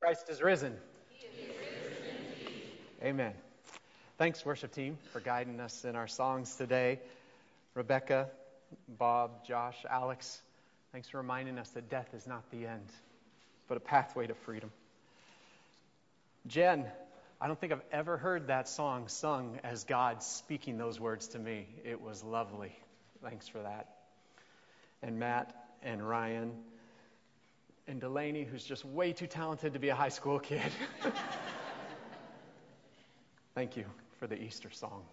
Christ is risen. Amen. Thanks, worship team, for guiding us in our songs today. Rebecca, Bob, Josh, Alex, thanks for reminding us that death is not the end, but a pathway to freedom. Jen, I don't think I've ever heard that song sung as God speaking those words to me. It was lovely. Thanks for that. And Matt and Ryan and Delaney, who's just way too talented to be a high school kid. Thank you for the Easter song.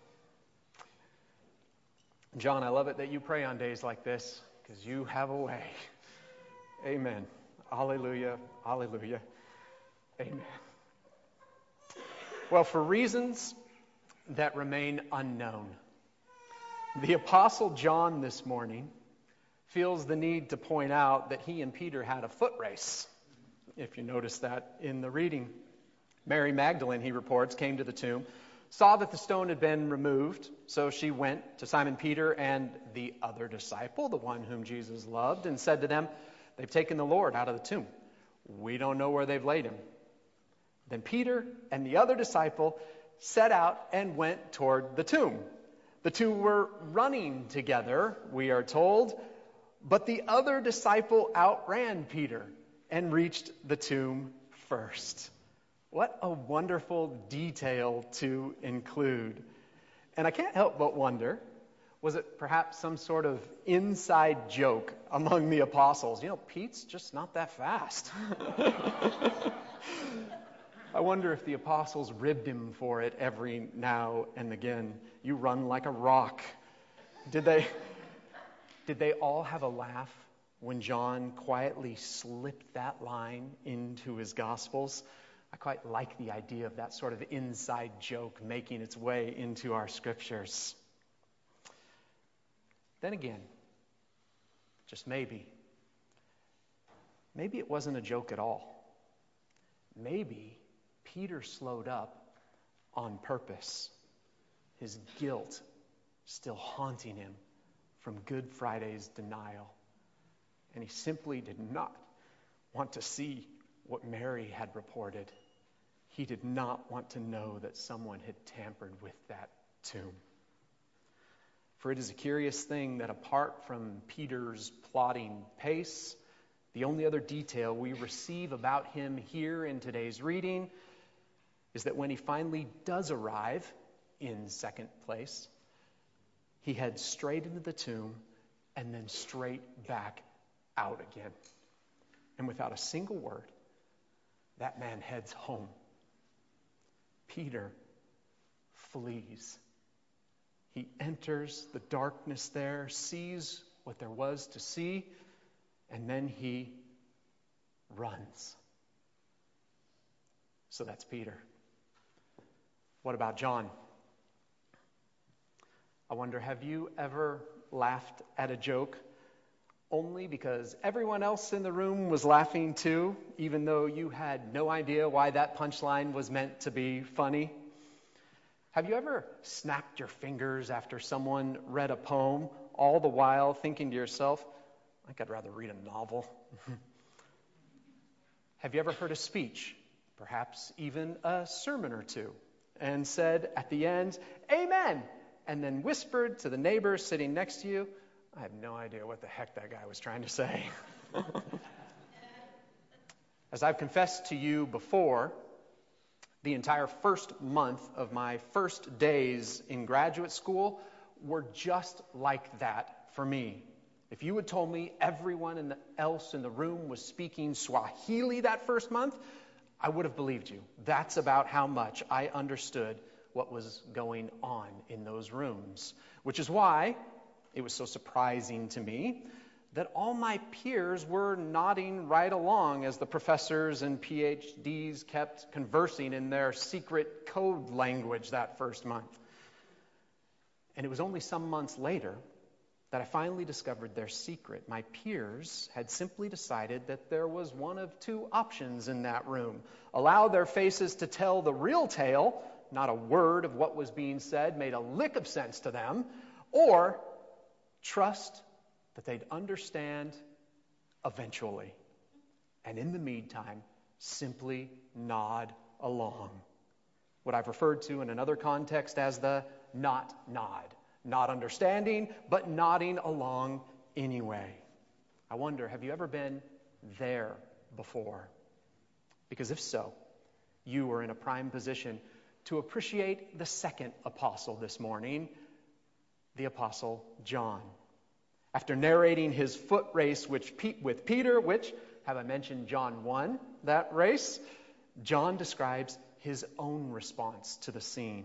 John, I love it that you pray on days like this because you have a way. Amen. Alleluia. Alleluia. Amen. Well, for reasons that remain unknown, the Apostle John this morning feels the need to point out that he and Peter had a foot race. If you notice that in the reading. Mary Magdalene, he reports, came to the tomb, saw that the stone had been removed, so she went to Simon Peter and the other disciple, the one whom Jesus loved, and said to them, "They've taken the Lord out of the tomb. We don't know where they've laid him." Then Peter and the other disciple set out and went toward the tomb. The two were running together, we are told, but the other disciple outran Peter and reached the tomb first. What a wonderful detail to include. And I can't help but wonder, was it perhaps some sort of inside joke among the apostles? You know, Pete's just not that fast. I wonder if the apostles ribbed him for it every now and again. You run like a rock. Did they all have a laugh when John quietly slipped that line into his Gospels? I quite like the idea of that sort of inside joke making its way into our scriptures. Then again, just maybe it wasn't a joke at all. Maybe Peter slowed up on purpose, his guilt still haunting him from Good Friday's denial. And he simply did not want to see what Mary had reported. He did not want to know that someone had tampered with that tomb. For it is a curious thing that apart from Peter's plotting pace, the only other detail we receive about him here in today's reading is that when he finally does arrive in second place, he heads straight into the tomb and then straight back out again. And without a single word, that man heads home. Peter flees. He enters the darkness there, sees what there was to see, and then he runs. So that's Peter. What about John? I wonder, have you ever laughed at a joke only because everyone else in the room was laughing too, even though you had no idea why that punchline was meant to be funny? Have you ever snapped your fingers after someone read a poem, all the while thinking to yourself, I think I'd rather read a novel? Have you ever heard a speech, perhaps even a sermon or two, and said at the end, "Amen," and then whispered to the neighbor sitting next to you, I have no idea what the heck that guy was trying to say. As I've confessed to you before, the entire first month of my first days in graduate school were just like that for me. If you had told me everyone else in the room was speaking Swahili that first month, I would have believed you. That's about how much I understood what was going on in those rooms, which is why it was so surprising to me that all my peers were nodding right along as the professors and PhDs kept conversing in their secret code language that first month. And it was only some months later that I finally discovered their secret. My peers had simply decided that there was one of two options in that room. Allow their faces to tell the real tale, not a word of what was being said made a lick of sense to them, or trust that they'd understand eventually. And in the meantime, simply nod along. What I've referred to in another context as the not nod. Not understanding, but nodding along anyway. I wonder, have you ever been there before? Because if so, you are in a prime position to appreciate the second apostle this morning, the Apostle John. After narrating his foot race with Peter, which, have I mentioned John won that race, John describes his own response to the scene.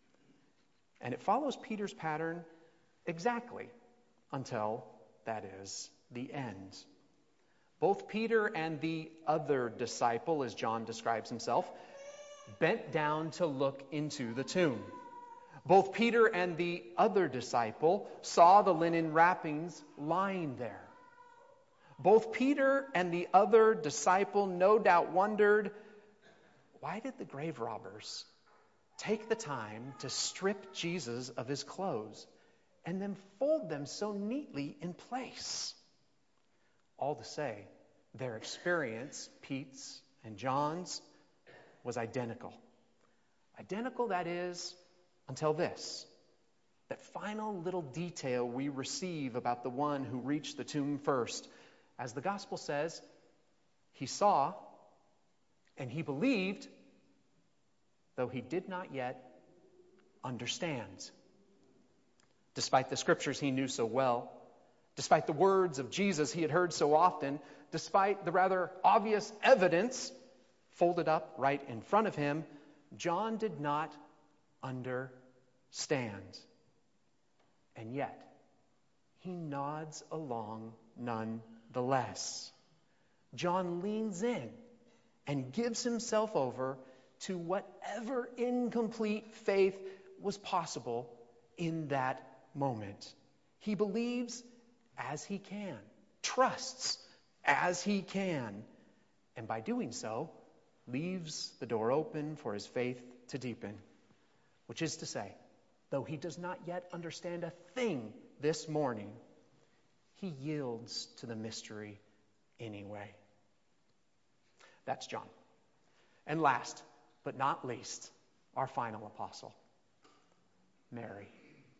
And it follows Peter's pattern exactly until, that is, the end. Both Peter and the other disciple, as John describes himself, bent down to look into the tomb. Both Peter and the other disciple saw the linen wrappings lying there. Both Peter and the other disciple no doubt wondered, why did the grave robbers take the time to strip Jesus of his clothes and then fold them so neatly in place? All to say, their experience, Pete's and John's, was identical. Identical, that is, until this. That final little detail we receive about the one who reached the tomb first. As the gospel says, he saw and he believed, though he did not yet understand. Despite the scriptures he knew so well, despite the words of Jesus he had heard so often, despite the rather obvious evidence folded up right in front of him, John did not understand. And yet, he nods along nonetheless. John leans in and gives himself over to whatever incomplete faith was possible in that moment. He believes as he can, trusts as he can, and by doing so, leaves the door open for his faith to deepen. Which is to say, though he does not yet understand a thing this morning, he yields to the mystery anyway. That's John. And last, but not least, our final apostle, Mary.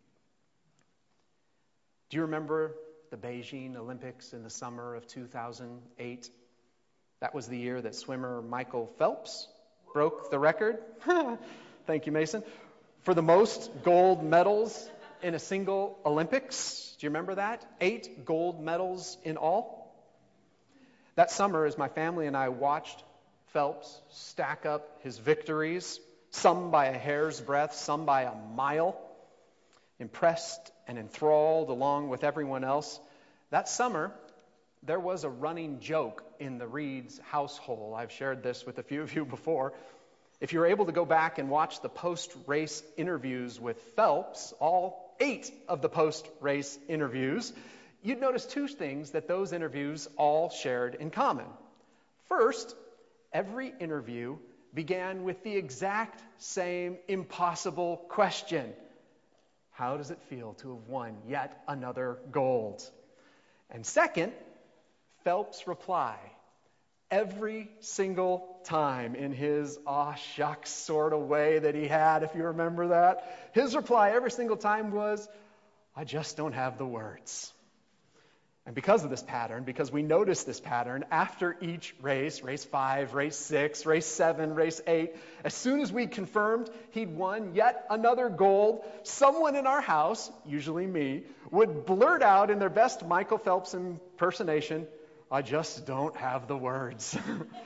Do you remember the Beijing Olympics in the summer of 2008? That was the year that swimmer Michael Phelps broke the record. Thank you, Mason. For the most gold medals in a single Olympics. Do you remember that? 8 gold medals in all. That summer, as my family and I watched Phelps stack up his victories, some by a hair's breadth, some by a mile, impressed and enthralled along with everyone else, that summer, there was a running joke in the Reeds household. I've shared this with a few of you before. If you're able to go back and watch the post-race interviews with Phelps, all 8 of the post-race interviews, you'd notice 2 things that those interviews all shared in common. First, every interview began with the exact same impossible question. How does it feel to have won yet another gold? And second, Phelps' reply, every single time in his aw shucks sort of way that he had, if you remember that, his reply every single time was, I just don't have the words. And because of this pattern, because we noticed this pattern, after each race, race 5, race 6, race 7, race 8, as soon as we confirmed he'd won yet another gold, someone in our house, usually me, would blurt out in their best Michael Phelps impersonation, I just don't have the words.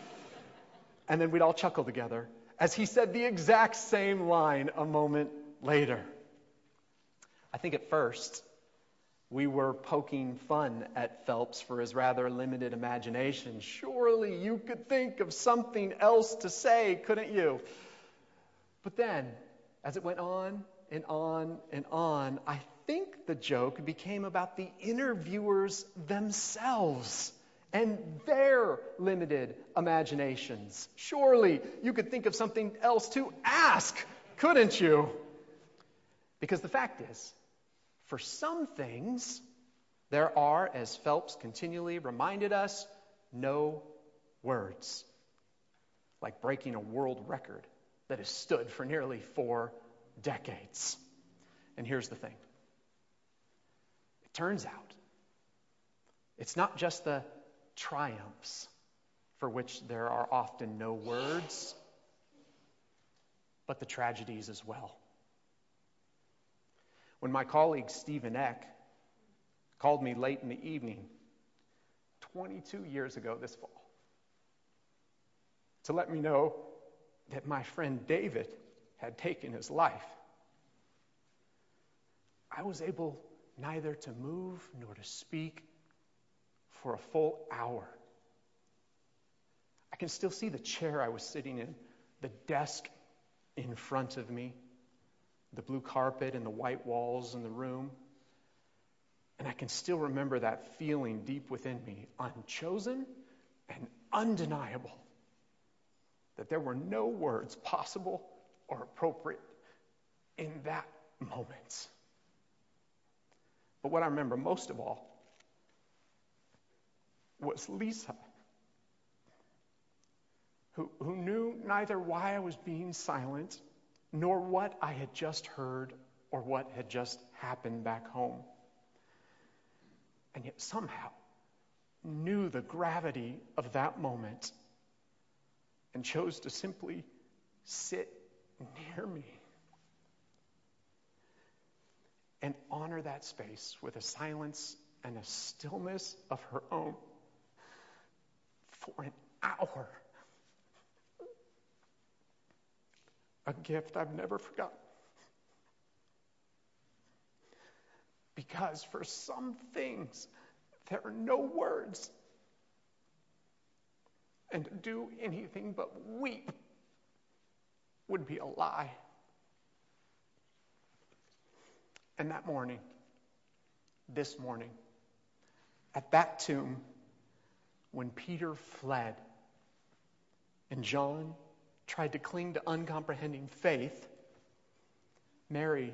And then we'd all chuckle together as he said the exact same line a moment later. I think at first, we were poking fun at Phelps for his rather limited imagination. Surely you could think of something else to say, couldn't you? But then, as it went on and on and on, I think the joke became about the interviewers themselves and their limited imaginations. Surely you could think of something else to ask, couldn't you? Because the fact is, for some things, there are, as Phelps continually reminded us, no words. like breaking a world record that has stood for nearly 4 decades. And here's the thing. It turns out it's not just the triumphs for which there are often no words, but the tragedies as well. When my colleague Stephen Eck called me late in the evening, 22 years ago this fall, to let me know that my friend David had taken his life, I was able neither to move nor to speak for a full hour. I can still see the chair I was sitting in, the desk in front of me, the blue carpet and the white walls in the room. And I can still remember that feeling deep within me, unchosen and undeniable, that there were no words possible or appropriate in that moment. But what I remember most of all was Lisa, who knew neither why I was being silent, nor what I had just heard or what had just happened back home. And yet somehow knew the gravity of that moment and chose to simply sit near me and honor that space with a silence and a stillness of her own for an hour. A gift I've never forgotten. Because for some things, there are no words. And to do anything but weep would be a lie. And that morning, this morning, at that tomb, when Peter fled and John tried to cling to uncomprehending faith, Mary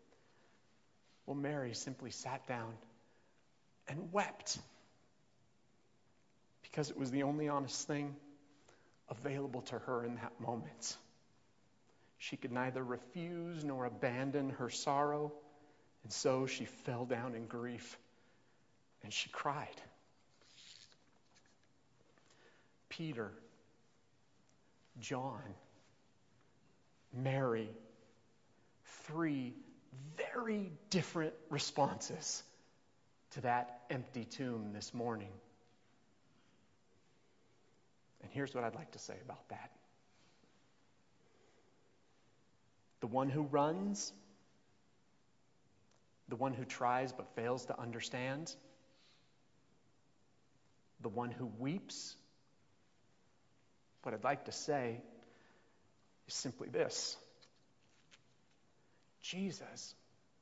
simply sat down and wept because it was the only honest thing available to her in that moment. She could neither refuse nor abandon her sorrow, and so she fell down in grief and she cried. Peter, John, Mary, 3 very different responses to that empty tomb this morning. And here's what I'd like to say about that. The one who runs, the one who tries but fails to understand, the one who weeps, what I'd like to say is simply this. Jesus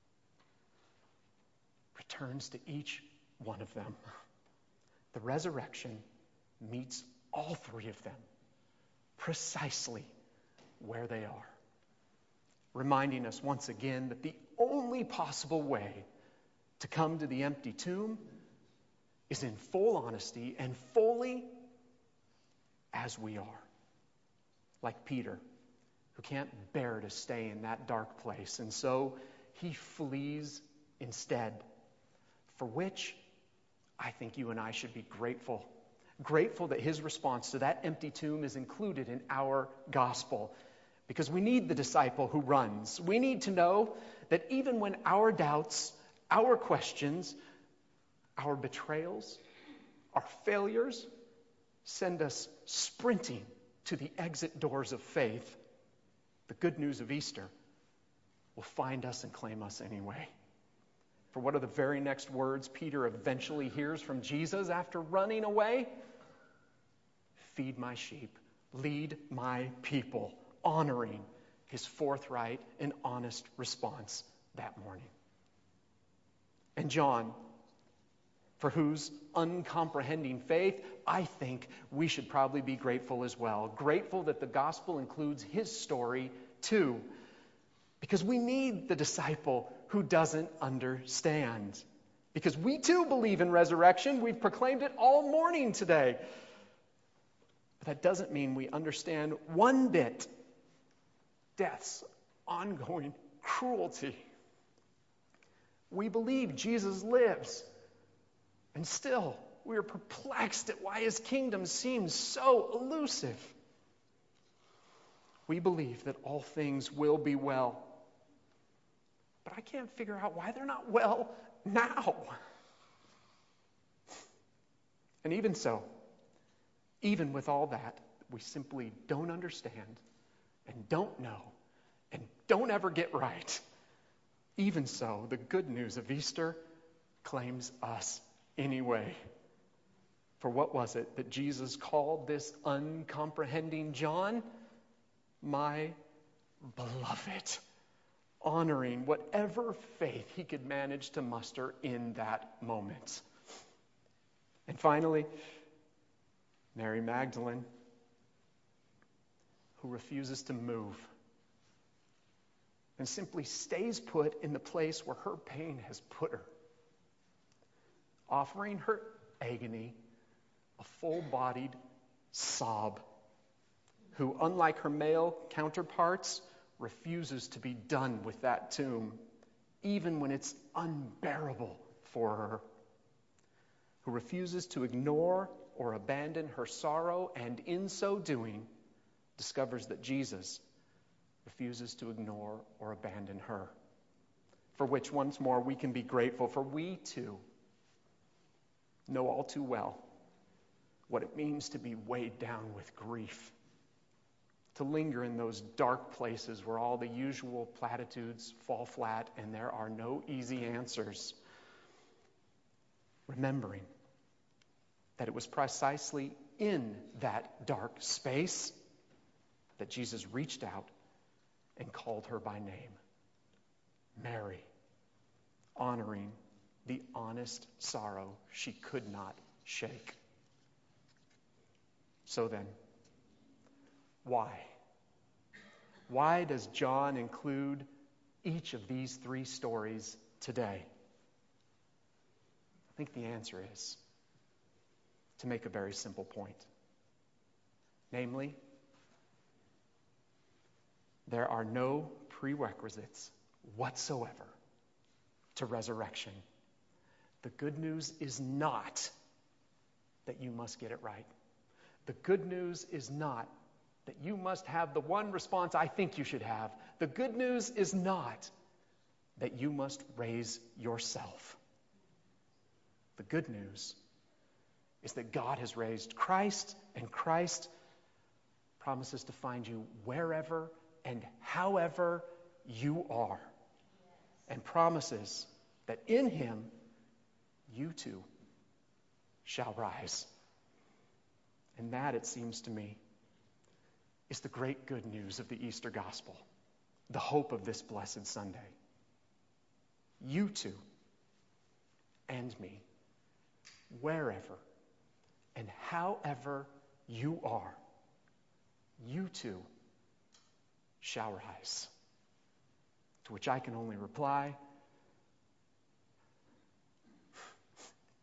returns to each one of them. The resurrection meets all 3 of them precisely where they are, reminding us once again that the only possible way to come to the empty tomb is in full honesty and fully as we are. Like Peter, who can't bear to stay in that dark place, and so he flees instead, for which I think you and I should be grateful. Grateful that his response to that empty tomb is included in our gospel, because we need the disciple who runs. We need to know that even when our doubts, our questions, our betrayals, our failures send us sprinting to the exit doors of faith, the good news of Easter will find us and claim us anyway. For what are the very next words Peter eventually hears from Jesus after running away? Feed my sheep, lead my people, honoring his forthright and honest response that morning. And John, for whose uncomprehending faith, I think we should probably be grateful as well. Grateful that the gospel includes his story too. Because we need the disciple who doesn't understand. Because we too believe in resurrection. We've proclaimed it all morning today. But that doesn't mean we understand one bit death's ongoing cruelty. We believe Jesus lives, and still we are perplexed at why his kingdom seems so elusive. We believe that all things will be well, but I can't figure out why they're not well now. And even so, even with all that, we simply don't understand and don't know and don't ever get right. Even so, the good news of Easter claims us anyway. For what was it that Jesus called this uncomprehending John? My beloved, honoring whatever faith he could manage to muster in that moment. And finally, Mary Magdalene, who refuses to move and simply stays put in the place where her pain has put her, offering her agony a full-bodied sob, who, unlike her male counterparts, refuses to be done with that tomb, even when it's unbearable for her, who refuses to ignore or abandon her sorrow, and in so doing, discovers that Jesus refuses to ignore or abandon her, for which once more we can be grateful, for we too know all too well what it means to be weighed down with grief, to linger in those dark places where all the usual platitudes fall flat and there are no easy answers, remembering that it was precisely in that dark space that Jesus reached out and called her by name, Mary, honoring the honest sorrow she could not shake. So then, why? Why does John include each of these three stories today? I think the answer is to make a very simple point. Namely, there are no prerequisites whatsoever to resurrection. The good news is not that you must get it right. The good news is not that you must have the one response I think you should have. The good news is not that you must raise yourself. The good news is that God has raised Christ, and Christ promises to find you wherever and however you are, and promises that in him you too shall rise. And that, it seems to me, is the great good news of the Easter gospel, the hope of this blessed Sunday. You too, and me, wherever and however you are, you too shall rise. To which I can only reply,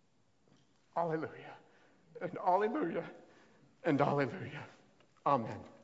Alleluia, and Alleluia, and Alleluia. Amen.